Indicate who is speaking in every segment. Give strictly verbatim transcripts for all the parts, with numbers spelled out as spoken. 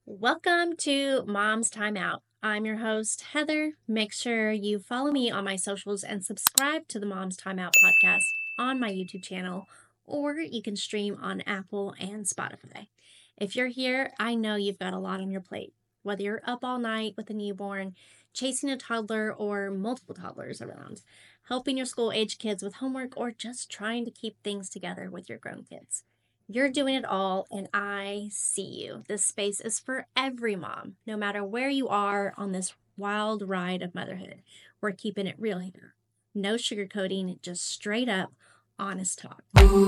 Speaker 1: Welcome to Mom's Time Out. I'm your host, Heather. Make sure you follow me on my socials and subscribe to the Mom's Time Out podcast on my YouTube channel, or you can stream on Apple and Spotify. If you're here, I know you've got a lot on your plate, whether you're up all night with a newborn, chasing a toddler or multiple toddlers around, helping your school-age kids with homework, or just trying to keep things together with your grown kids. You're doing it all, and I see you. This space is for every mom, no matter where you are on this wild ride of motherhood. We're keeping it real here. No sugarcoating, just straight up, honest talk.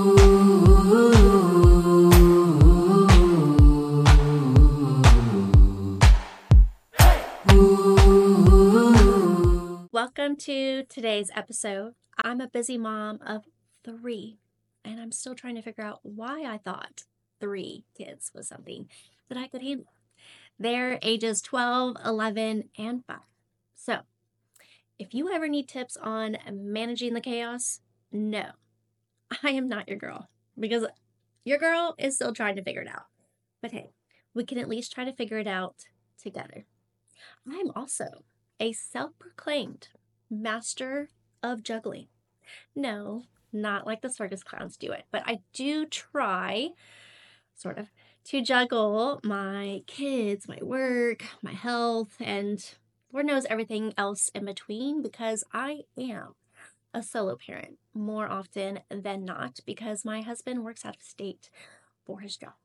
Speaker 1: Welcome to today's episode. I'm a busy mom of three. And I'm still trying to figure out why I thought three kids was something that I could handle. They're ages twelve, eleven, and five. So, if you ever need tips on managing the chaos, no, I am not your girl. Because your girl is still trying to figure it out. But hey, we can at least try to figure it out together. I'm also a self-proclaimed master of juggling. No, not like the circus clowns do it, but I do try, sort of, to juggle my kids, my work, my health, and Lord knows everything else in between, because I am a solo parent more often than not because my husband works out of state for his job.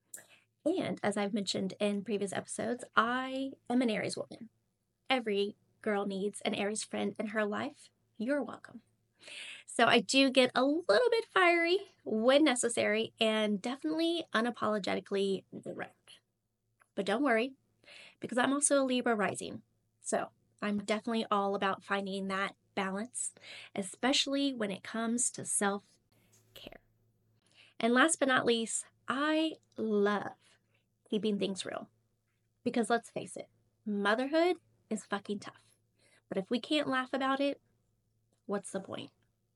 Speaker 1: And as I've mentioned in previous episodes, I am an Aries woman. Every girl needs an Aries friend in her life. You're welcome. So I do get a little bit fiery when necessary and definitely unapologetically direct. But don't worry, because I'm also a Libra rising. So I'm definitely all about finding that balance, especially when it comes to self-care. And last but not least, I love keeping things real. Because let's face it, motherhood is fucking tough. But if we can't laugh about it, what's the point?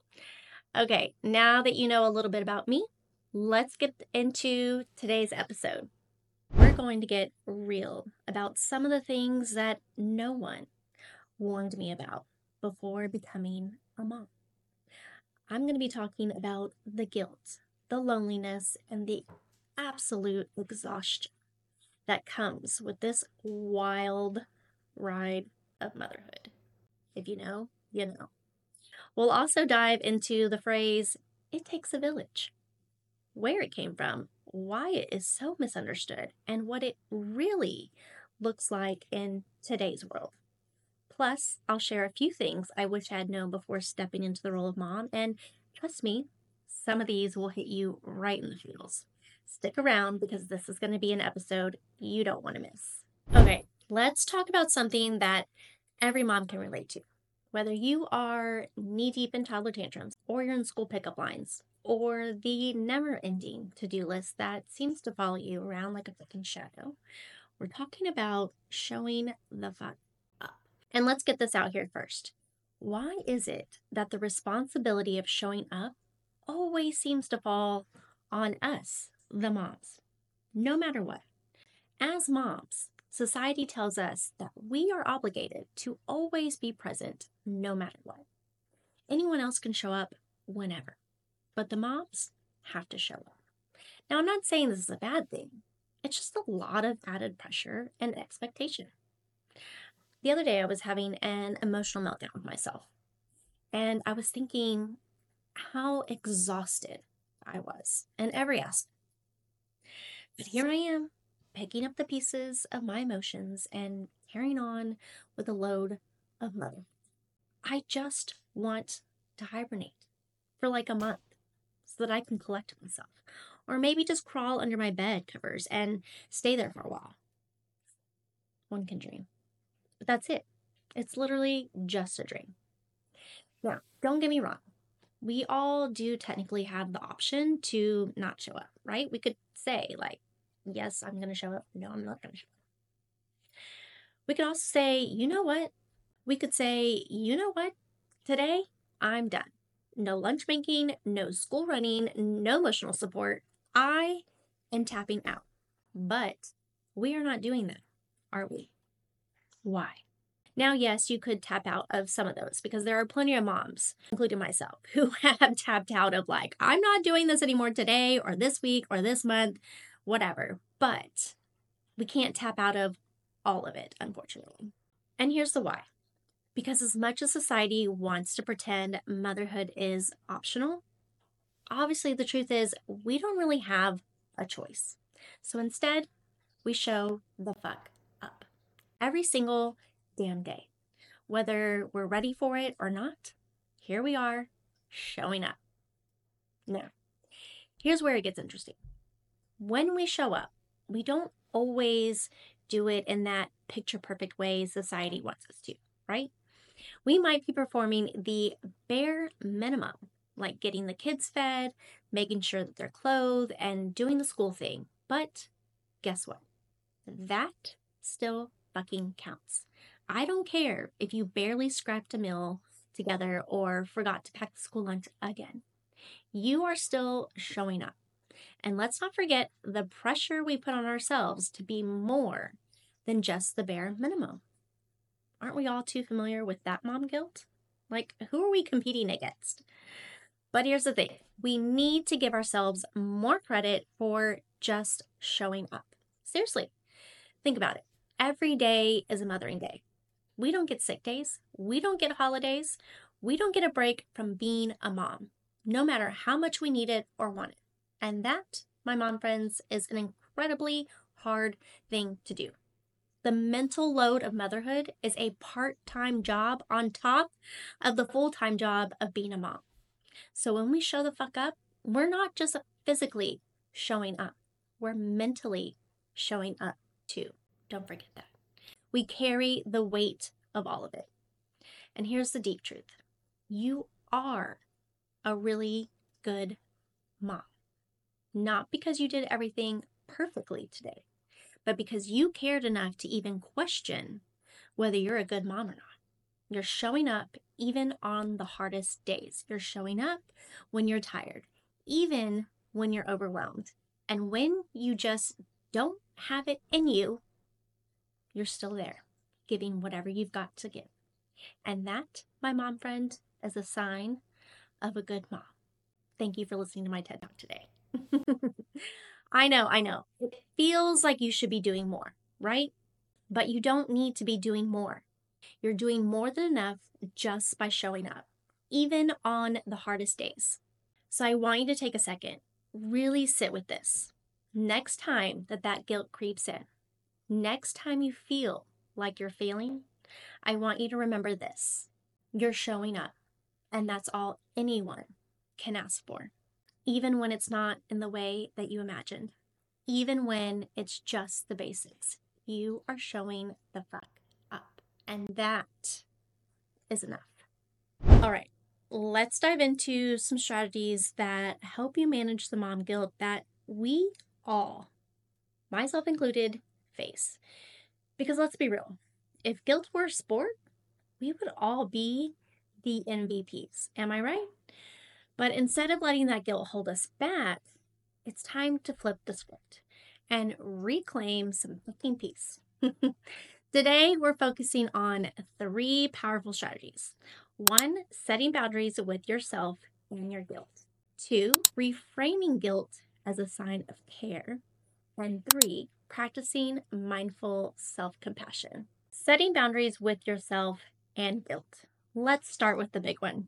Speaker 1: Okay, now that you know a little bit about me, let's get into today's episode. We're going to get real about some of the things that no one warned me about before becoming a mom. I'm going to be talking about the guilt, the loneliness, and the absolute exhaustion that comes with this wild ride of motherhood. If you know, you know. We'll also dive into the phrase, it takes a village, where it came from, why it is so misunderstood, and what it really looks like in today's world. Plus, I'll share a few things I wish I had known before stepping into the role of mom, and trust me, some of these will hit you right in the feels. Stick around because this is going to be an episode you don't want to miss. Okay, let's talk about something that every mom can relate to. Whether you are knee-deep in toddler tantrums, or you're in school pickup lines, or the never-ending to-do list that seems to follow you around like a fucking shadow, we're talking about showing the fuck up. And let's get this out here first. Why is it that the responsibility of showing up always seems to fall on us, the moms, no matter what? As moms, society tells us that we are obligated to always be present no matter what. Anyone else can show up whenever, but the moms have to show up. Now, I'm not saying this is a bad thing. It's just a lot of added pressure and expectation. The other day, I was having an emotional meltdown with myself, and I was thinking how exhausted I was in every aspect. But here I am, picking up the pieces of my emotions and carrying on with a load of motherhood. I just want to hibernate for like a month so that I can collect myself. Or maybe just crawl under my bed covers and stay there for a while. One can dream. But that's it. It's literally just a dream. Now, don't get me wrong. We all do technically have the option to not show up, right? We could say like, yes, I'm going to show up. No, I'm not going to show up. We could also say, you know what? We could say, you know what? Today, I'm done. No lunch making, no school running, no emotional support. I am tapping out. But We are not doing that, are we? Why? Now, yes, you could tap out of some of those because there are plenty of moms, including myself, who have tapped out of like, I'm not doing this anymore today or this week or this month, whatever. But we can't tap out of all of it, unfortunately. And here's the why. Because as much as society wants to pretend motherhood is optional, obviously the truth is we don't really have a choice. So instead, we show the fuck up every single damn day. Whether we're ready for it or not, here we are showing up. Now, here's where it gets interesting. When we show up, we don't always do it in that picture perfect way society wants us to, right? We might be performing the bare minimum, like getting the kids fed, making sure that they're clothed, and doing the school thing. But guess what? That still fucking counts. I don't care if you barely scrapped a meal together or forgot to pack the school lunch again. You are still showing up. And let's not forget the pressure we put on ourselves to be more than just the bare minimum. Aren't we all too familiar with that mom guilt? Like, who are we competing against? But here's the thing. We need to give ourselves more credit for just showing up. Seriously, think about it. Every day is a mothering day. We don't get sick days. We don't get holidays. We don't get a break from being a mom, no matter how much we need it or want it. And that, my mom friends, is an incredibly hard thing to do. The mental load of motherhood is a part-time job on top of the full-time job of being a mom. So when we show the fuck up, we're not just physically showing up. We're mentally showing up too. Don't forget that. We carry the weight of all of it. And here's the deep truth. You are a really good mom. Not because you did everything perfectly today, but because you cared enough to even question whether you're a good mom or not. You're showing up even on the hardest days. You're showing up when you're tired, even when you're overwhelmed. And when you just don't have it in you, you're still there, giving whatever you've got to give. And that, my mom friend, is a sign of a good mom. Thank you for listening to my TED Talk today. I know, I know. It feels like you should be doing more, right? But you don't need to be doing more. You're doing more than enough just by showing up, even on the hardest days. So I want you to take a second, really sit with this. Next time that that guilt creeps in, next time you feel like you're failing, I want you to remember this. You're showing up, and that's all anyone can ask for. Even when it's not in the way that you imagined, even when it's just the basics, you are showing the fuck up. And that is enough. All right, let's dive into some strategies that help you manage the mom guilt that we all, myself included, face. Because let's be real, if guilt were a sport, we would all be the M V Ps. Am I right? But instead of letting that guilt hold us back, it's time to flip the script and reclaim some fucking peace. Today, we're focusing on three powerful strategies. One, setting boundaries with yourself and your guilt. Two, reframing guilt as a sign of care. And three, practicing mindful self-compassion. Setting boundaries with yourself and guilt. Let's start with the big one.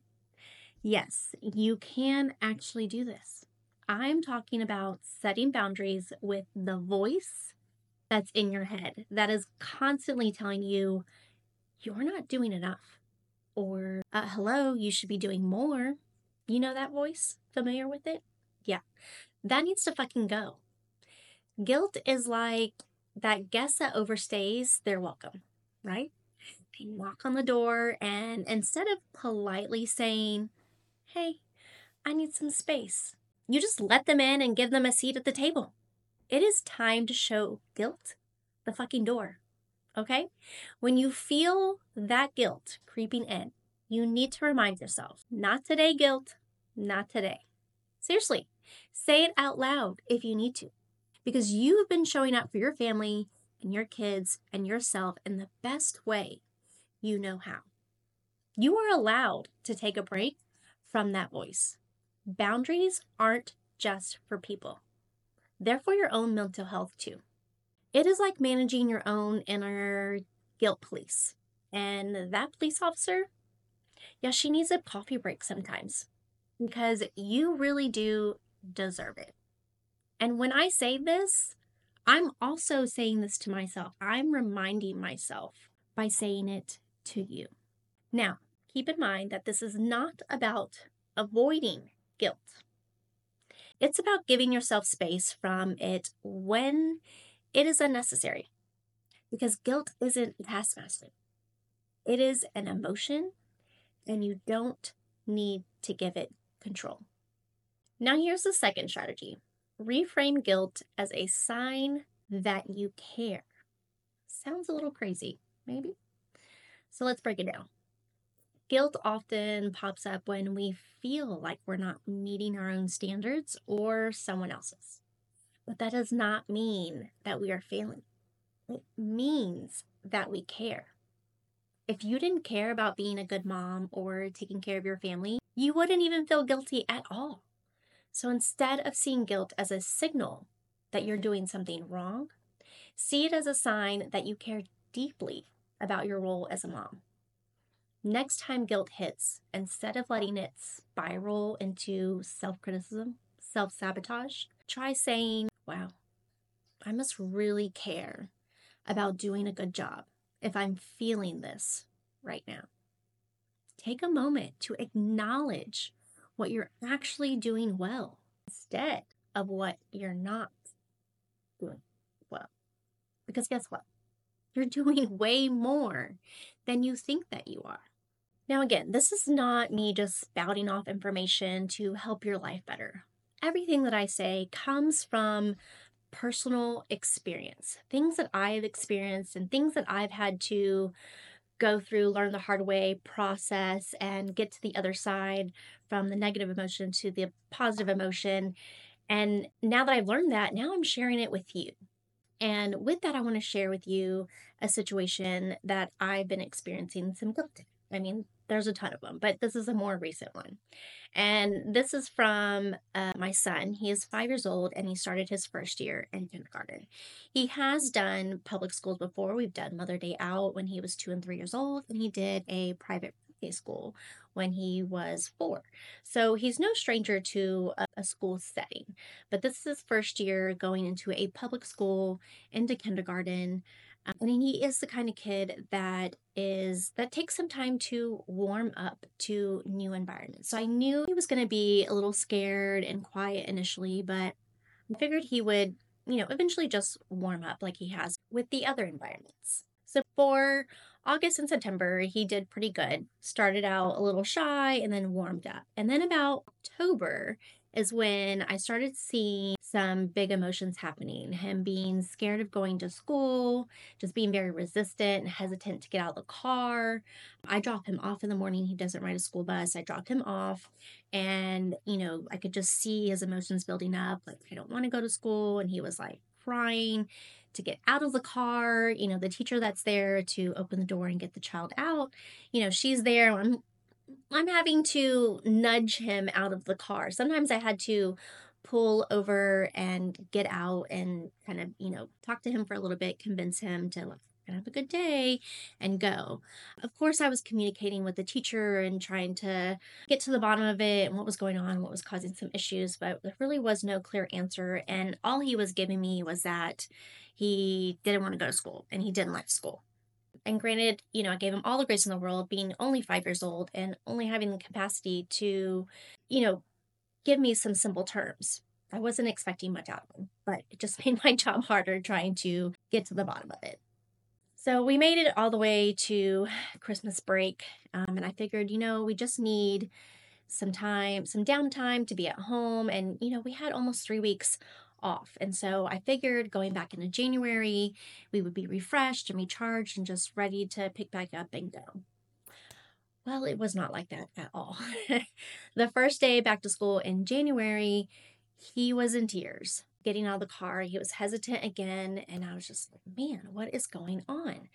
Speaker 1: Yes, you can actually do this. I'm talking about setting boundaries with the voice that's in your head that is constantly telling you you're not doing enough, or uh, hello, you should be doing more. You know that voice? Familiar with it? Yeah, that needs to fucking go. Guilt is like that guest that overstays their welcome, right? They knock on the door, and instead of politely saying, hey, I need some space, you just let them in and give them a seat at the table. It is time to show guilt the fucking door, okay? When you feel that guilt creeping in, you need to remind yourself, not today, guilt, not today. Seriously, say it out loud if you need to. because you have been showing up for your family and your kids and yourself in the best way you know how. You are allowed to take a break from that voice. Boundaries aren't just for people. They're for your own mental health too. It is like managing your own inner guilt police. And that police officer, yeah, she needs a coffee break sometimes because you really do deserve it. And when I say this, I'm also saying this to myself. I'm reminding myself by saying it to you. Now, keep in mind that this is not about avoiding guilt. It's about giving yourself space from it when it is unnecessary. Because guilt isn't a taskmaster. It is an emotion, and you don't need to give it control. Now, here's the second strategy. Reframe guilt as a sign that you care. Sounds a little crazy, maybe? So let's break it down. Guilt often pops up when we feel like we're not meeting our own standards or someone else's. But that does not mean that we are failing. It means that we care. If you didn't care about being a good mom or taking care of your family, you wouldn't even feel guilty at all. So instead of seeing guilt as a signal that you're doing something wrong, see it as a sign that you care deeply about your role as a mom. Next time guilt hits, instead of letting it spiral into self-criticism, self-sabotage, try saying, wow, I must really care about doing a good job if I'm feeling this right now. Take a moment to acknowledge what you're actually doing well instead of what you're not doing well. Because guess what? You're doing way more than you think that you are. Now, again, this is not me just spouting off information to help your life better. Everything that I say comes from personal experience, things that I've experienced and things that I've had to go through, learn the hard way, process, and get to the other side from the negative emotion to the positive emotion. And now that I've learned that, now I'm sharing it with you. And with that, I want to share with you a situation that I've been experiencing some guilt in. I mean, there's a ton of them, but this is a more recent one. And this is from uh, my son. He is five years old and he started his first year in kindergarten. He has done public schools before. We've done Mother Day Out when he was two and three years old, and he did a private school when he was four. So he's no stranger to a, a school setting, but this is his first year going into a public school, into kindergarten. Um, and he is the kind of kid that is that takes some time to warm up to new environments. So I knew he was going to be a little scared and quiet initially, but I figured he would, you know, eventually just warm up like he has with the other environments. So for August and September, he did pretty good. Started out a little shy and then warmed up. And then about October is when I started seeing some big emotions happening. Him being scared of going to school, just being very resistant and hesitant to get out of the car. I drop him off in the morning. He doesn't ride a school bus. I dropped him off and, you know, I could just see his emotions building up. Like, I don't want to go to school. And he was like crying to get out of the car. You know, the teacher that's there to open the door and get the child out, you know, she's there. I'm I'm having to nudge him out of the car. Sometimes I had to pull over and get out and kind of, you know, talk to him for a little bit, convince him to like, have a good day and go. Of course, I was communicating with the teacher and trying to get to the bottom of it and what was going on, what was causing some issues, but there really was no clear answer. And all he was giving me was that he didn't want to go to school and he didn't like school. And granted, you know, I gave him all the grace in the world, being only five years old and only having the capacity to, you know, give me some simple terms. I wasn't expecting much out of him, but it just made my job harder trying to get to the bottom of it. So we made it all the way to Christmas break. Um, and I figured, you know, we just need some time, some downtime to be at home. And, you know, we had almost three weeks off. And so I figured going back into January, we would be refreshed and recharged and just ready to pick back up and go. Well, it was not like that at all. The first day back to school in January, he was in tears. getting out of the car. He was hesitant again. And I was just like, man, what is going on?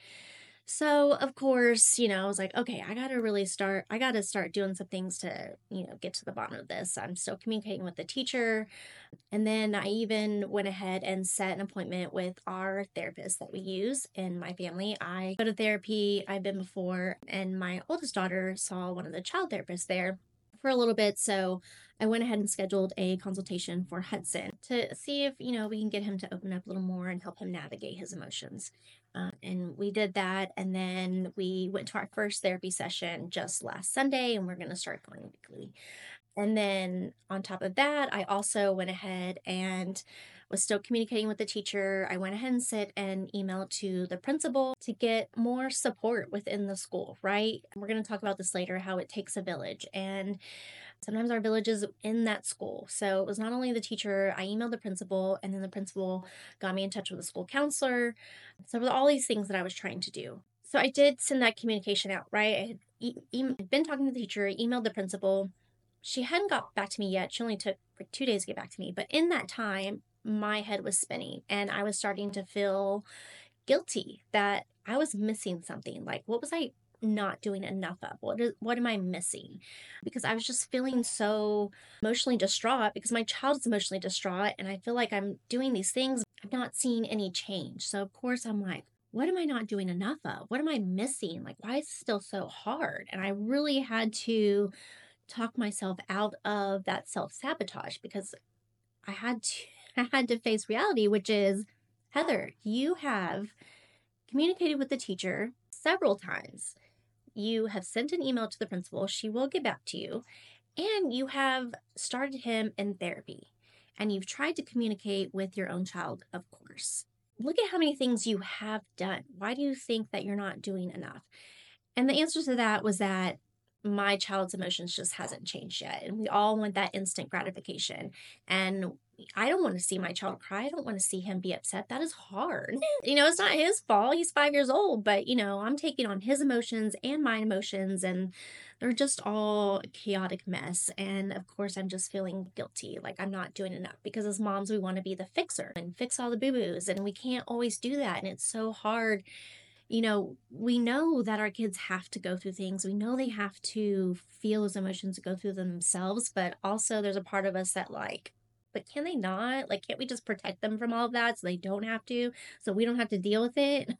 Speaker 1: So, of course, you know, I was like, okay, I got to really start, I got to start doing some things to, you know, get to the bottom of this. I'm still communicating with the teacher. And then I even went ahead and set an appointment with our therapist that we use in my family. I go to therapy, I've been before, and my oldest daughter saw one of the child therapists there for a little bit. So I went ahead and scheduled a consultation for Hudson to see if, you know, we can get him to open up a little more and help him navigate his emotions. Uh, and we did that. And then we went to our first therapy session just last Sunday, and we're going to start going weekly. And then on top of that, I also went ahead and was still communicating with the teacher. I went ahead and sent an email to the principal to get more support within the school, right? We're going to talk about this later, how it takes a village. And sometimes our village is in that school. So it was not only the teacher, I emailed the principal, and then the principal got me in touch with the school counselor. So it was all these things that I was trying to do. So I did send that communication out, right? I had e- e- been talking to the teacher, emailed the principal. She hadn't got back to me yet. She only took for two days to get back to me. But in that time, my head was spinning and I was starting to feel guilty that I was missing something. Like, what was I not doing enough of? What is, what am I missing? Because I was just feeling so emotionally distraught because my child is emotionally distraught and I feel like I'm doing these things. I'm not seeing any change. So, of course, I'm like, what am I not doing enough of? What am I missing? Like, why is it still so hard? And I really had to talk myself out of that self-sabotage because I had to I had to face reality, which is, Heather, you have communicated with the teacher several times. You have sent an email to the principal. She will get back to you. And you have started him in therapy. And you've tried to communicate with your own child, of course. Look at how many things you have done. Why do you think that you're not doing enough? And the answer to that was that my child's emotions just hasn't changed yet. And we all want that instant gratification. And I don't want to see my child cry. I don't want to see him be upset. That is hard. You know, it's not his fault. He's five years old, but, you know, I'm taking on his emotions and my emotions, and they're just all a chaotic mess. And of course, I'm just feeling guilty. Like I'm not doing enough because as moms, we want to be the fixer and fix all the boo boos. And we can't always do that. And it's so hard. You know, we know that our kids have to go through things. We know they have to feel those emotions and go through them themselves, but also there's a part of us that like, but can they not? Like, can't we just protect them from all of that so they don't have to, so we don't have to deal with it?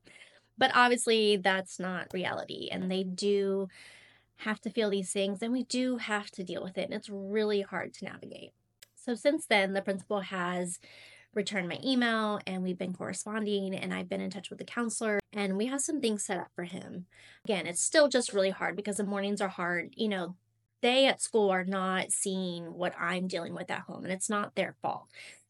Speaker 1: But obviously that's not reality. And they do have to feel these things and we do have to deal with it. And it's really hard to navigate. So since then, the principal has returned my email and we've been corresponding and I've been in touch with the counselor and we have some things set up for him. Again, it's still just really hard because the mornings are hard. You know, they at school are not seeing what I'm dealing with at home and it's not their fault.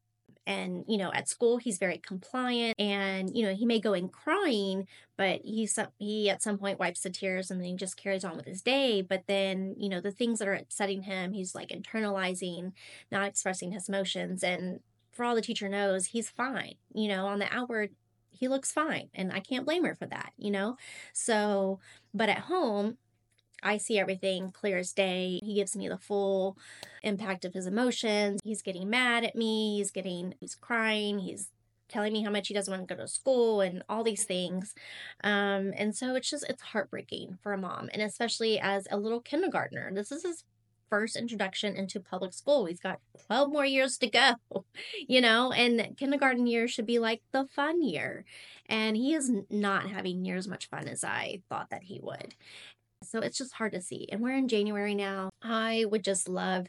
Speaker 1: And, you know, at school, he's very compliant and, you know, he may go in crying, but he's, he at some point wipes the tears and then he just carries on with his day. But then, you know, the things that are upsetting him, he's like internalizing, not expressing his emotions. And for all the teacher knows, he's fine. You know, on the outward, he looks fine. And I can't blame her for that, you know? So, but at home, I see everything clear as day. He gives me the full impact of his emotions. He's getting mad at me. He's getting, he's crying. He's telling me how much he doesn't want to go to school and all these things. Um, and so it's just, it's heartbreaking for a mom. And especially as a little kindergartner, this is his first introduction into public school. He's got twelve more years to go, you know, and kindergarten year should be like the fun year. And he is not having near as much fun as I thought that he would. So it's just hard to see. And we're in January now. I would just love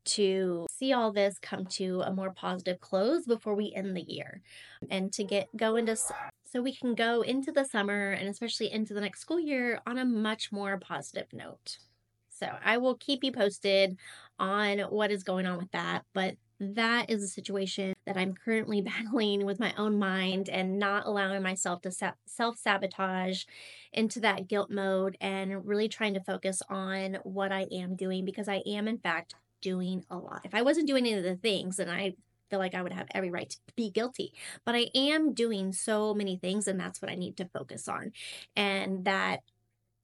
Speaker 1: to see all this come to a more positive close before we end the year and to get go into so we can go into the summer and especially into the next school year on a much more positive note. So I will keep you posted on what is going on with that. But that is a situation that I'm currently battling with my own mind and not allowing myself to self-sabotage into that guilt mode and really trying to focus on what I am doing because I am, in fact, doing a lot. If I wasn't doing any of the things, then I feel like I would have every right to be guilty. But I am doing so many things, and that's what I need to focus on. And that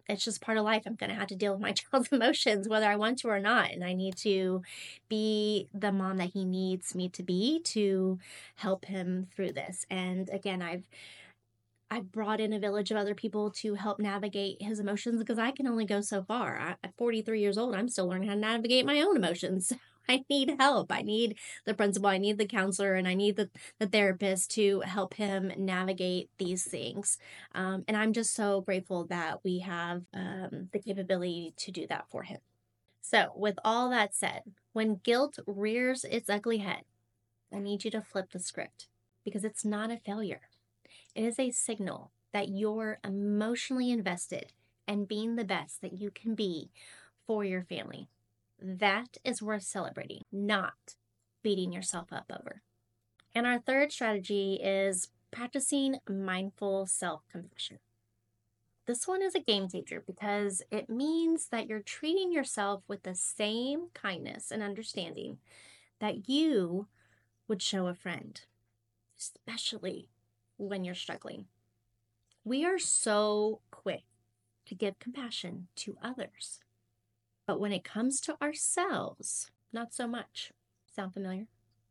Speaker 1: it's just part of life. I'm going to have to deal with my child's emotions, whether I want to or not. And I need to be the mom that he needs me to be to help him through this. And again, I've I've brought in a village of other people to help navigate his emotions because I can only go so far. I, at forty-three years old, I'm still learning how to navigate my own emotions. I need help. I need the principal, I need the counselor, and I need the, the therapist to help him navigate these things. Um, and I'm just so grateful that we have um, the capability to do that for him. So, with all that said, when guilt rears its ugly head, I need you to flip the script because it's not a failure. It is a signal that you're emotionally invested and being the best that you can be for your family. That is worth celebrating, not beating yourself up over. And our third strategy is practicing mindful self-compassion. This one is a game changer because it means that you're treating yourself with the same kindness and understanding that you would show a friend, especially when you're struggling. We are so quick to give compassion to others, but when it comes to ourselves, not so much. Sound familiar?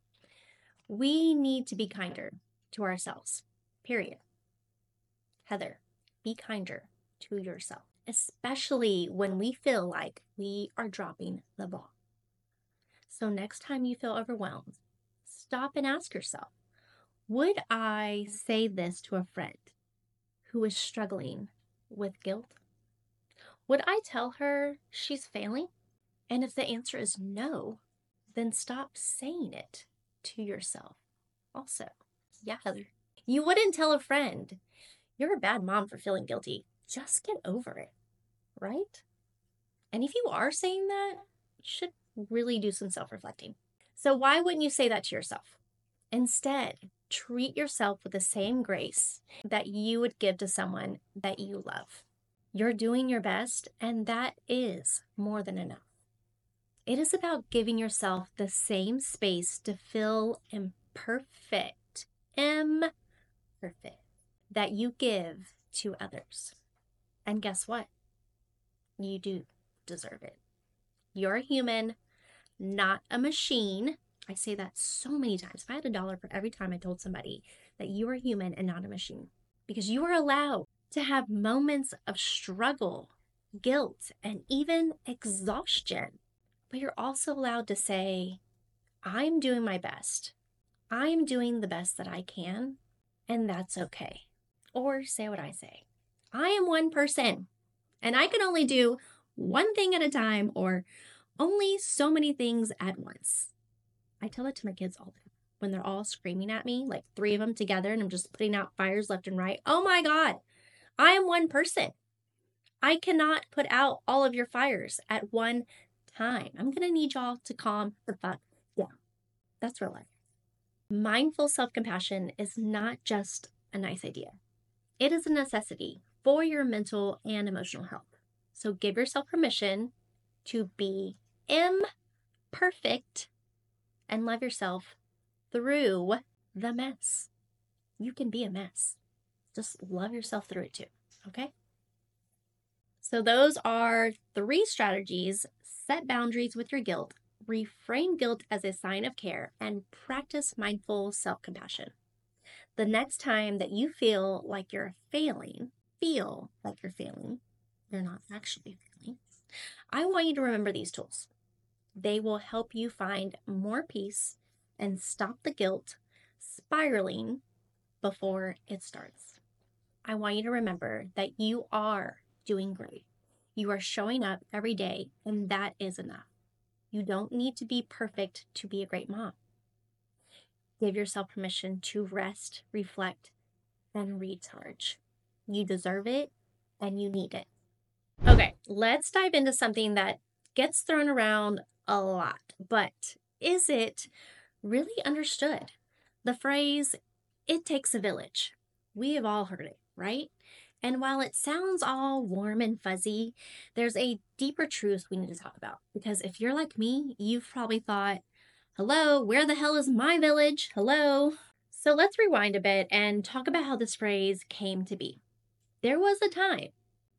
Speaker 1: We need to be kinder to ourselves, period. Heather, be kinder to yourself, especially when we feel like we are dropping the ball. So next time you feel overwhelmed, stop and ask yourself, would I say this to a friend who is struggling with guilt? Would I tell her she's failing? And if the answer is no, then stop saying it to yourself also. Yeah, Heather. You wouldn't tell a friend, you're a bad mom for feeling guilty. Just get over it, right? And if you are saying that, you should really do some self-reflecting. So why wouldn't you say that to yourself? Instead, treat yourself with the same grace that you would give to someone that you love. You're doing your best, and that is more than enough. It is about giving yourself the same space to feel imperfect, imperfect, that you give to others. And guess what? You do deserve it. You're a human, not a machine. I say that so many times. If I had a dollar for every time I told somebody that you are human and not a machine, because you are allowed to have moments of struggle, guilt, and even exhaustion. But you're also allowed to say, I'm doing my best. I'm doing the best that I can, and that's okay. Or say what I say. I am one person, and I can only do one thing at a time or only so many things at once. I tell it to my kids all the time when they're all screaming at me, like three of them together, and I'm just putting out fires left and right. Oh my God, I am one person. I cannot put out all of your fires at one time. I'm going to need y'all to calm the fuck down. That's real life. Mindful self-compassion is not just a nice idea. It is a necessity for your mental and emotional health. So give yourself permission to be imperfect and love yourself through the mess. You can be a mess. Just love yourself through it too, okay? So those are three strategies. Set boundaries with your guilt, reframe guilt as a sign of care, and practice mindful self-compassion. The next time that you feel like you're failing, feel like you're failing, you're not actually failing, I want you to remember these tools. They will help you find more peace and stop the guilt spiraling before it starts. I want you to remember that you are doing great. You are showing up every day, and that is enough. You don't need to be perfect to be a great mom. Give yourself permission to rest, reflect, and recharge. You deserve it, and you need it. Okay, let's dive into something that gets thrown around a lot, but is it really understood? The phrase, it takes a village. We have all heard it, right? And while it sounds all warm and fuzzy, there's a deeper truth we need to talk about. Because if you're like me, you've probably thought, hello, where the hell is my village? Hello. So let's rewind a bit and talk about how this phrase came to be. There was a time, not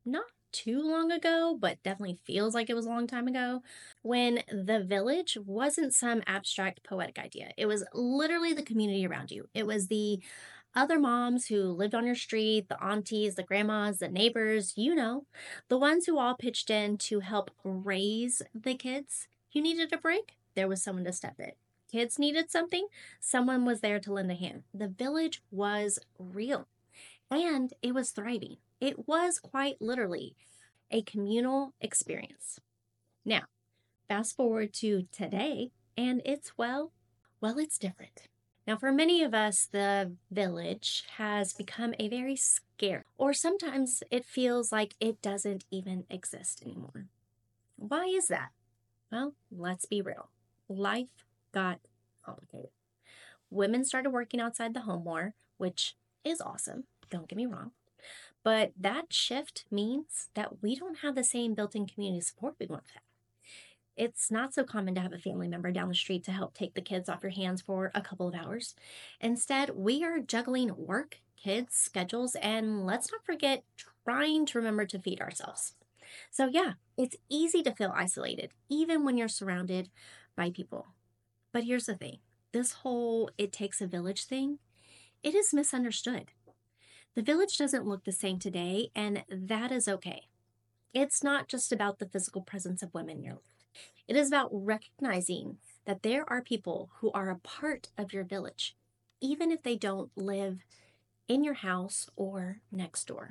Speaker 1: too long ago, but definitely feels like it was a long time ago, when the village wasn't some abstract poetic idea. It was literally the community around you. It was the other moms who lived on your street, the aunties, the grandmas, the neighbors, you know, the ones who all pitched in to help raise the kids. You needed a break, there was someone to step in. Kids needed something, someone was there to lend a hand. The village was real and it was thriving. It was quite literally a communal experience. Now, fast forward to today, and it's, well, well, it's different. Now, for many of us, the village has become a very scary, or sometimes it feels like it doesn't even exist anymore. Why is that? Well, let's be real. Life got complicated. Women started working outside the home more, which is awesome. Don't get me wrong. But that shift means that we don't have the same built-in community support we once had. It's not so common to have a family member down the street to help take the kids off your hands for a couple of hours. Instead, we are juggling work, kids, schedules, and let's not forget trying to remember to feed ourselves. So yeah, it's easy to feel isolated, even when you're surrounded by people. But here's the thing. This whole it takes a village thing, it is misunderstood. The village doesn't look the same today, and that is okay. It's not just about the physical presence of women in your life. It is about recognizing that there are people who are a part of your village, even if they don't live in your house or next door.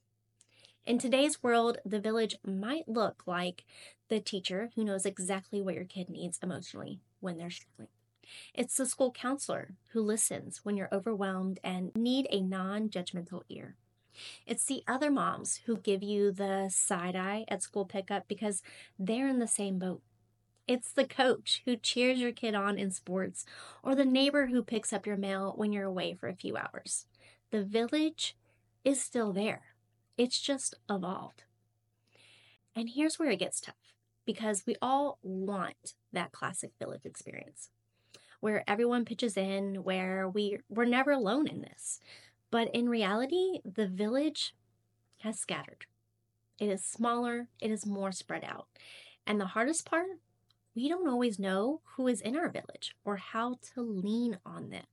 Speaker 1: In today's world, the village might look like the teacher who knows exactly what your kid needs emotionally when they're struggling. It's the school counselor who listens when you're overwhelmed and need a non-judgmental ear. It's the other moms who give you the side eye at school pickup because they're in the same boat. It's the coach who cheers your kid on in sports, or the neighbor who picks up your mail when you're away for a few hours. The village is still there. It's just evolved. And here's where it gets tough, because we all want that classic village experience, where everyone pitches in, where we, we're never alone in this. But in reality, the village has scattered. It is smaller, it is more spread out. And the hardest part, we don't always know who is in our village or how to lean on them.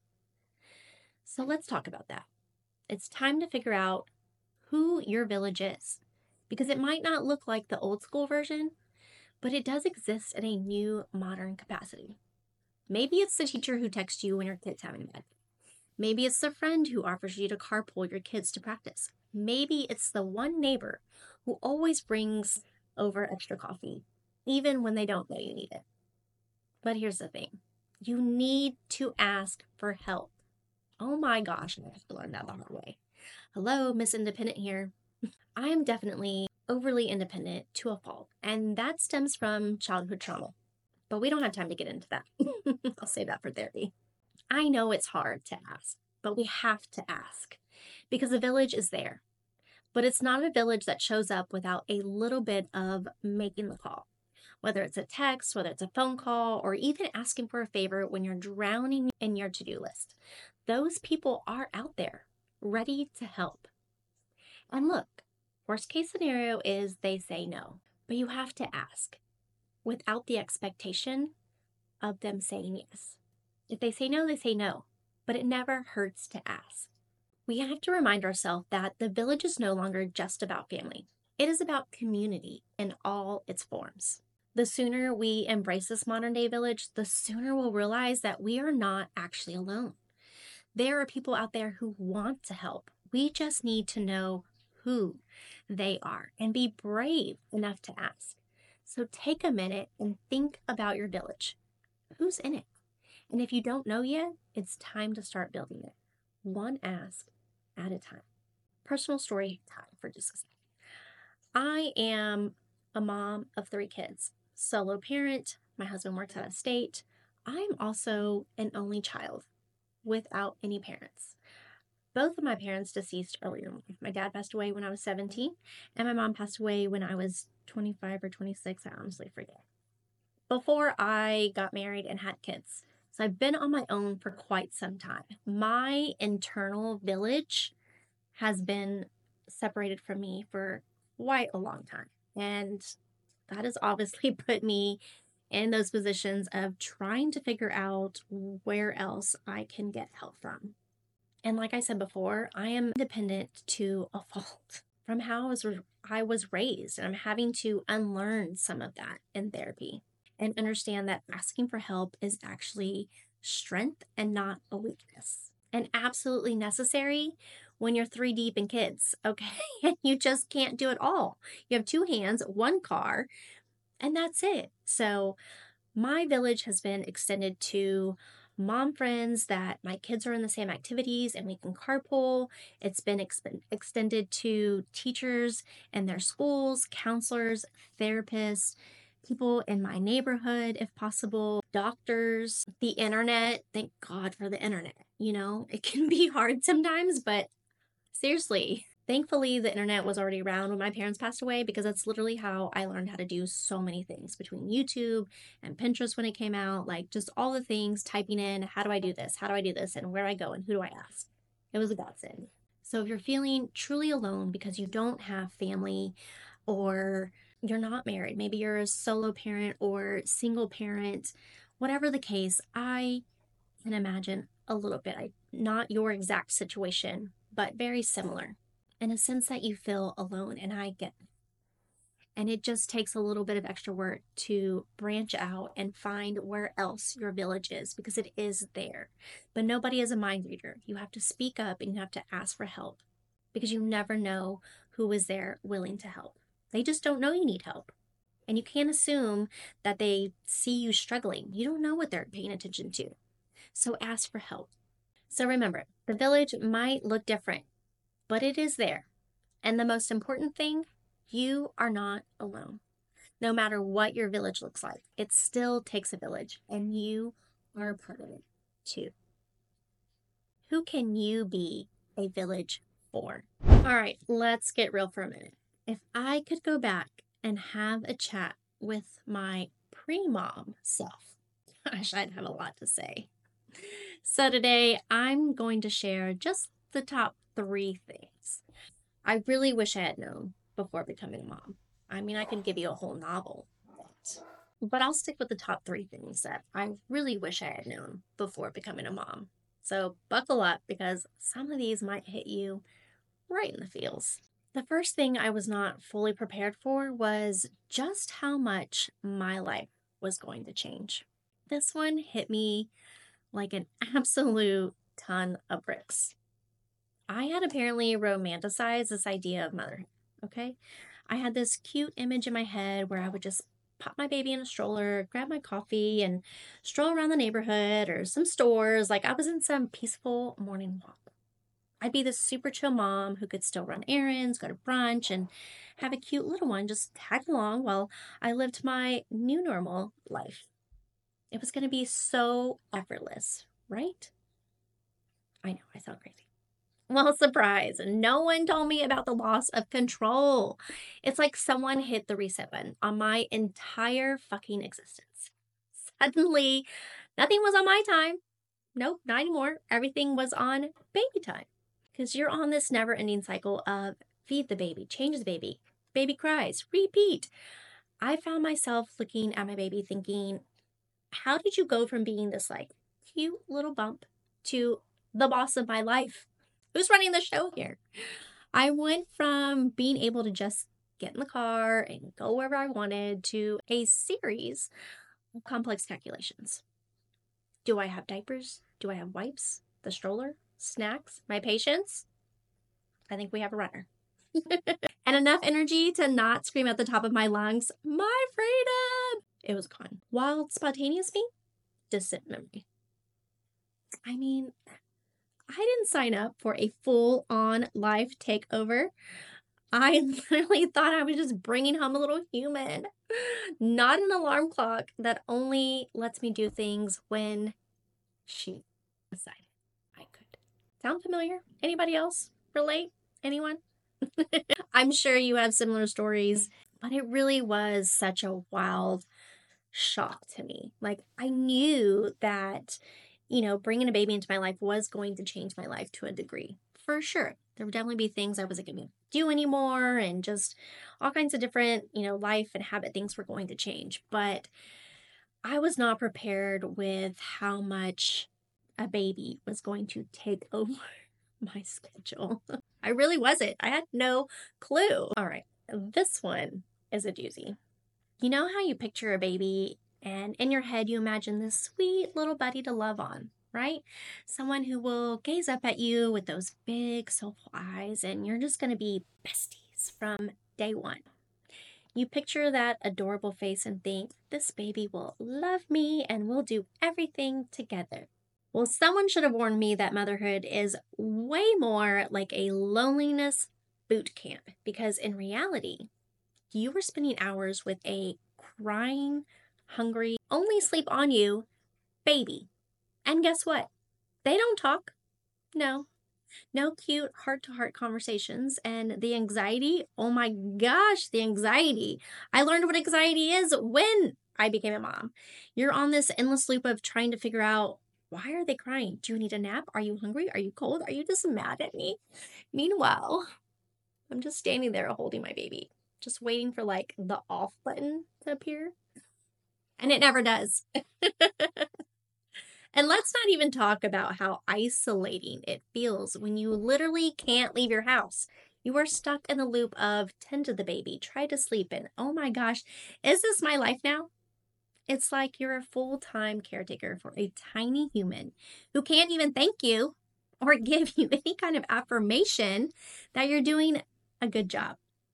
Speaker 1: So let's talk about that. It's time to figure out who your village is, because it might not look like the old school version, but it does exist in a new modern capacity. Maybe it's the teacher who texts you when your kid's having a bad day. Maybe it's the friend who offers you to carpool your kids to practice. Maybe it's the one neighbor who always brings over extra coffee, even when they don't know you need it. But here's the thing. You need to ask for help. Oh my gosh, I have to learn that the hard way. Hello, Miss Independent here. I am definitely overly independent to a fault, and that stems from childhood trauma. But we don't have time to get into that. I'll save that for therapy. I know it's hard to ask, but we have to ask because the village is there. But it's not a village that shows up without a little bit of making the call. Whether it's a text, whether it's a phone call, or even asking for a favor when you're drowning in your to-do list. Those people are out there, ready to help. And look, worst case scenario is they say no, but you have to ask without the expectation of them saying yes. If they say no, they say no, but it never hurts to ask. We have to remind ourselves that the village is no longer just about family. It is about community in all its forms. The sooner we embrace this modern day village, the sooner we'll realize that we are not actually alone. There are people out there who want to help. We just need to know who they are and be brave enough to ask. So take a minute and think about your village. Who's in it? And if you don't know yet, it's time to start building it. One ask at a time. Personal story time for just a second. I am a mom of three kids, solo parent. My husband works out of state. I'm also an only child without any parents. Both of my parents deceased earlier in life. My dad passed away when I was seventeen, and my mom passed away when I was twenty-five or twenty-six. I honestly forget. Before I got married and had kids. So I've been on my own for quite some time. My internal village has been separated from me for quite a long time. And that has obviously put me in those positions of trying to figure out where else I can get help from. And like I said before, I am independent to a fault from how I was, I was raised. And I'm having to unlearn some of that in therapy and understand that asking for help is actually strength and not a weakness. And absolutely necessary when you're three deep in kids, okay? And you just can't do it all. You have two hands, one car, and that's it. So my village has been extended to mom friends that my kids are in the same activities and we can carpool. It's been exp- extended to teachers and their schools, counselors, therapists, people in my neighborhood, if possible, doctors, the internet. Thank God for the internet. You know, it can be hard sometimes, but seriously, thankfully, the internet was already around when my parents passed away because that's literally how I learned how to do so many things between YouTube and Pinterest when it came out, like just all the things, typing in, how do I do this? How do I do this? And where do I go and who do I ask? It was a godsend. So if you're feeling truly alone because you don't have family or you're not married, maybe you're a solo parent or single parent, whatever the case, I can imagine a little bit. I, not your exact situation, but very similar in a sense that you feel alone, and I get it. And it just takes a little bit of extra work to branch out and find where else your village is because it is there. But nobody is a mind reader. You have to speak up and you have to ask for help because you never know who is there willing to help. They just don't know you need help. And you can't assume that they see you struggling. You don't know what they're paying attention to. So ask for help. So remember, the village might look different, but it is there. And the most important thing, you are not alone. No matter what your village looks like, it still takes a village, and you are a part of it too. Who can you be a village for? All right, let's get real for a minute. If I could go back and have a chat with my pre-mom self, gosh, I'd have a lot to say. So today I'm going to share just the top three things I really wish I had known before becoming a mom. I mean, I could give you a whole novel, but, but I'll stick with the top three things that I really wish I had known before becoming a mom. So buckle up because some of these might hit you right in the feels. The first thing I was not fully prepared for was just how much my life was going to change. This one hit me like an absolute ton of bricks. I had apparently romanticized this idea of motherhood, okay? I had this cute image in my head where I would just pop my baby in a stroller, grab my coffee, and stroll around the neighborhood or some stores like I was in some peaceful morning walk. I'd be this super chill mom who could still run errands, go to brunch, and have a cute little one just tag along while I lived my new normal life. It was going to be so effortless, right? I know, I sound crazy. Well, surprise, no one told me about the loss of control. It's like someone hit the reset button on my entire fucking existence. Suddenly, nothing was on my time. Nope, not anymore. Everything was on baby time. Because you're on this never ending cycle of feed the baby, change the baby, baby cries, repeat. I found myself looking at my baby thinking, how did you go from being this like cute little bump to the boss of my life? Who's running the show here? I went from being able to just get in the car and go wherever I wanted to a series of complex calculations. Do I have diapers? Do I have wipes? The stroller? Snacks? My patience? I think we have a runner. And enough energy to not scream at the top of my lungs, my freedom! It was gone. Wild, spontaneous me? Distant memory. I mean, I didn't sign up for a full-on life takeover. I literally thought I was just bringing home a little human, not an alarm clock that only lets me do things when she decided I could. Sound familiar? Anybody else relate? Anyone? I'm sure you have similar stories, but it really was such a wild shock to me. Like, I knew that, you know, bringing a baby into my life was going to change my life to a degree for sure. There would definitely be things I wasn't going to do anymore, and just all kinds of different, you know, life and habit things were going to change. But I was not prepared with how much a baby was going to take over my schedule. I really wasn't. I had no clue. All right, this one is a doozy. You know how you picture a baby and in your head you imagine this sweet little buddy to love on, right? Someone who will gaze up at you with those big soulful eyes, and you're just going to be besties from day one. You picture that adorable face and think, this baby will love me and we'll do everything together. Well, someone should have warned me that motherhood is way more like a loneliness boot camp, because in reality, you were spending hours with a crying, hungry, only sleep on you baby. And guess what? They don't talk. No. No cute heart-to-heart conversations. And the anxiety, oh my gosh, the anxiety. I learned what anxiety is when I became a mom. You're on this endless loop of trying to figure out, why are they crying? Do you need a nap? Are you hungry? Are you cold? Are you just mad at me? Meanwhile, I'm just standing there holding my baby, just waiting for like the off button to appear. And it never does. And let's not even talk about how isolating it feels when you literally can't leave your house. You are stuck in the loop of tend to the baby, try to sleep, and oh my gosh, is this my life now? It's like you're a full-time caretaker for a tiny human who can't even thank you or give you any kind of affirmation that you're doing a good job.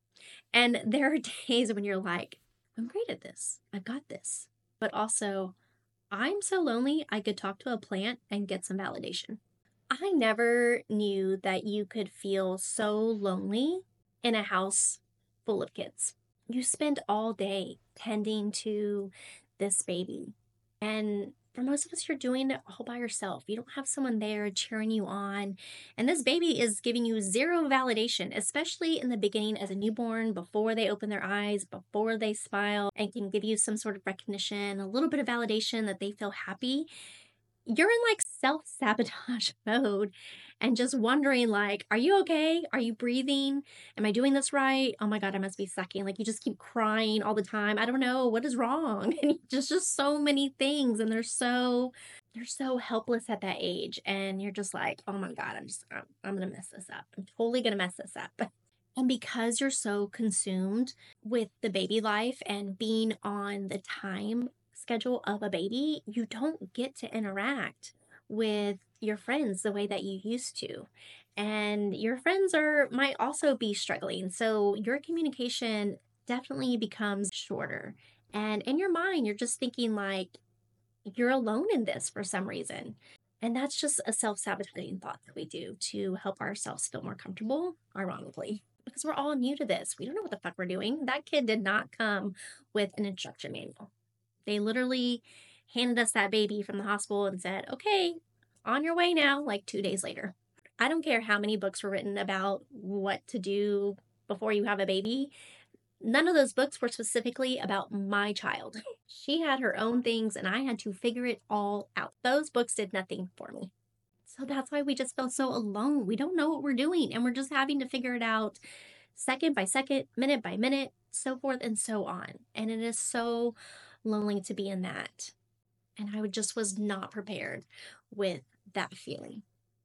Speaker 1: And there are days when you're like, I'm great at this. I've got this. But also, I'm so lonely I could talk to a plant and get some validation. I never knew that you could feel so lonely in a house full of kids. You spend all day tending to this baby. And for most of us, you're doing it all by yourself. You don't have someone there cheering you on. And this baby is giving you zero validation, especially in the beginning as a newborn, before they open their eyes, before they smile, and can give you some sort of recognition, a little bit of validation that they feel happy. You're in like self-sabotage mode and just wondering like, are you okay? Are you breathing? Am I doing this right? Oh my God, I must be sucking. Like you just keep crying all the time. I don't know what is wrong. And just just so many things, and they're so they're so helpless at that age, and you're just like, oh my God, I'm just I'm, I'm gonna mess this up. I'm totally gonna mess this up. And because you're so consumed with the baby life and being on the time schedule of a baby, you don't get to interact with your friends the way that you used to. And your friends are might also be struggling. So your communication definitely becomes shorter. And in your mind, you're just thinking like you're alone in this for some reason. And that's just a self-sabotaging thought that we do to help ourselves feel more comfortable, ironically, because we're all new to this. We don't know what the fuck we're doing. That kid did not come with an instruction manual. They literally handed us that baby from the hospital and said, okay, on your way now, like two days later. I don't care how many books were written about what to do before you have a baby. None of those books were specifically about my child. She had her own things and I had to figure it all out. Those books did nothing for me. So that's why we just feel so alone. We don't know what we're doing and we're just having to figure it out second by second, minute by minute, so forth and so on. And it is so lonely to be in that. And I just was not prepared with that feeling.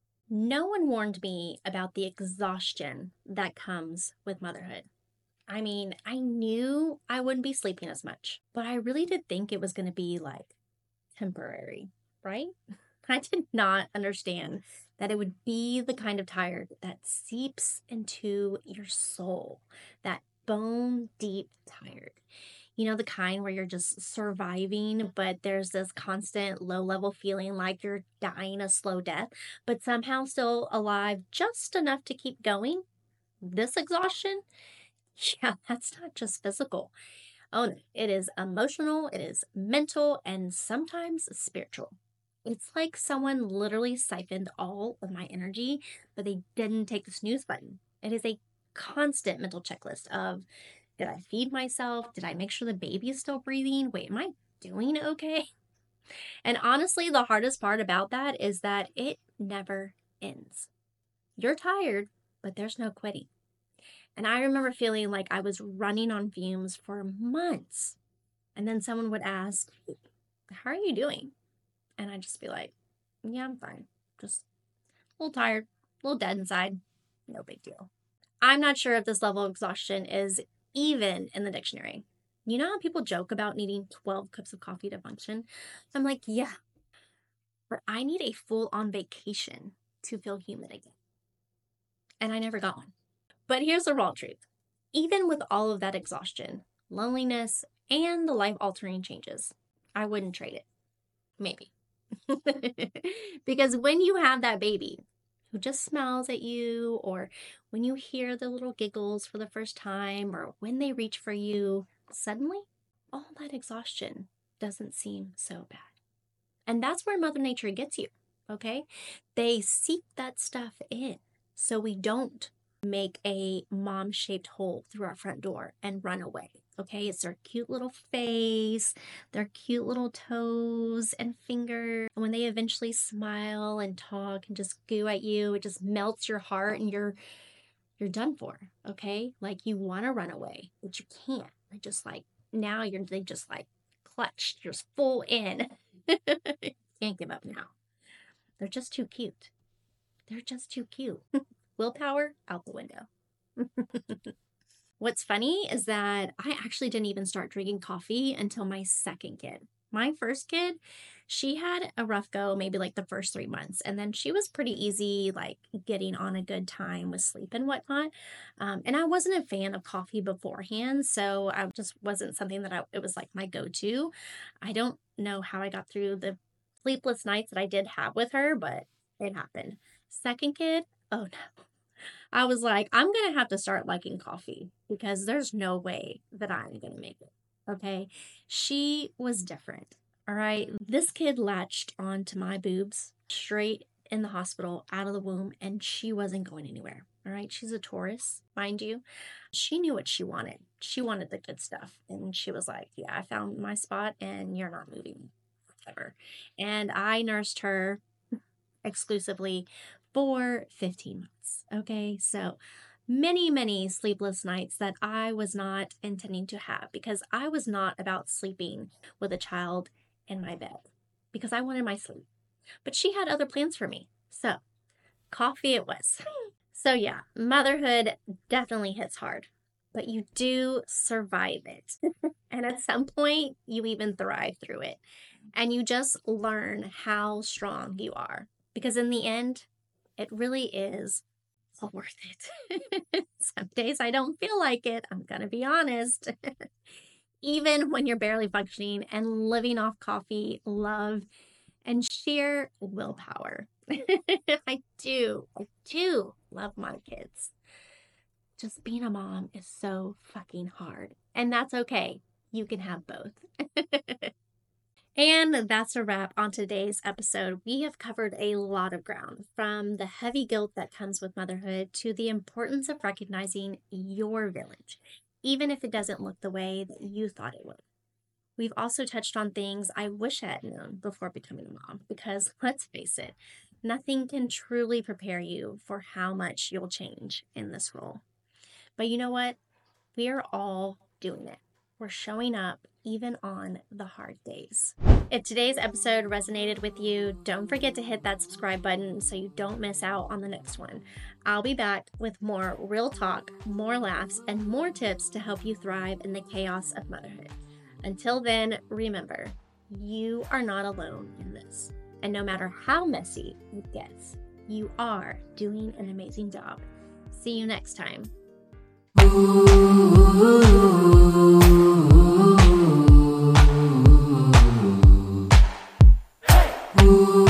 Speaker 1: No one warned me about the exhaustion that comes with motherhood. I mean, I knew I wouldn't be sleeping as much, but I really did think it was going to be like temporary, right? I did not understand that it would be the kind of tired that seeps into your soul, that bone deep tired. You know, the kind where you're just surviving, but there's this constant low level feeling like you're dying a slow death, but somehow still alive just enough to keep going. This exhaustion, yeah, that's not just physical. Oh, no, it is emotional, it is mental, and sometimes spiritual. It's like someone literally siphoned all of my energy, but they didn't take the snooze button. It is a constant mental checklist of, did I feed myself? Did I make sure the baby is still breathing? Wait, am I doing okay? And honestly, the hardest part about that is that it never ends. You're tired, but there's no quitting. And I remember feeling like I was running on fumes for months. And then someone would ask, how are you doing? And I'd just be like, yeah, I'm fine. Just a little tired, a little dead inside. No big deal. I'm not sure if this level of exhaustion is even in the dictionary. You know how people joke about needing twelve cups of coffee to function? I'm like, yeah, but I need a full-on vacation to feel human again. And I never got one. But here's the raw truth. Even with all of that exhaustion, loneliness, and the life-altering changes, I wouldn't trade it. Maybe. Because when you have that baby who just smiles at you, or when you hear the little giggles for the first time, or when they reach for you, suddenly all that exhaustion doesn't seem so bad. And that's where Mother Nature gets you, okay? They seep that stuff in so we don't make a mom-shaped hole through our front door and run away, okay? It's their cute little face, their cute little toes and fingers. And when they eventually smile and talk and just goo at you, it just melts your heart and you're you're done for, okay? Like you want to run away, but you can't. They just like, now you're, they just like clutched, you're just full in. Can't give up now. They're just too cute. They're just too cute. Willpower out the window. What's funny is that I actually didn't even start drinking coffee until my second kid. My first kid, she had a rough go, maybe like the first three months. And then she was pretty easy, like getting on a good time with sleep and whatnot. Um, and I wasn't a fan of coffee beforehand. So I just wasn't something that I, it was like my go-to. I don't know how I got through the sleepless nights that I did have with her, but it happened. Second kid, oh no. I was like, I'm going to have to start liking coffee because there's no way that I'm going to make it. Okay. She was different. All right. This kid latched onto my boobs straight in the hospital out of the womb, and she wasn't going anywhere. All right. She's a Taurus, mind you. She knew what she wanted. She wanted the good stuff. And she was like, yeah, I found my spot and you're not moving ever. And I nursed her exclusively for fifteen months. Okay. So many, many sleepless nights that I was not intending to have because I was not about sleeping with a child in my bed because I wanted my sleep. But she had other plans for me. So coffee it was. So yeah, motherhood definitely hits hard, but you do survive it. And at some point, you even thrive through it. And you just learn how strong you are. Because in the end, it really is all worth it. Some days I don't feel like it. I'm going to be honest. Even when you're barely functioning and living off coffee, love, and sheer willpower. I do. I do love my kids. Just being a mom is so fucking hard. And that's okay. You can have both. And that's a wrap on today's episode. We have covered a lot of ground, from the heavy guilt that comes with motherhood to the importance of recognizing your village, even if it doesn't look the way that you thought it would. We've also touched on things I wish I had known before becoming a mom, because let's face it, nothing can truly prepare you for how much you'll change in this role. But you know what? We are all doing it. We're showing up even on the hard days. If today's episode resonated with you, don't forget to hit that subscribe button so you don't miss out on the next one. I'll be back with more real talk, more laughs, and more tips to help you thrive in the chaos of motherhood. Until then, remember, you are not alone in this. And no matter how messy it gets, you are doing an amazing job. See you next time. Ooh.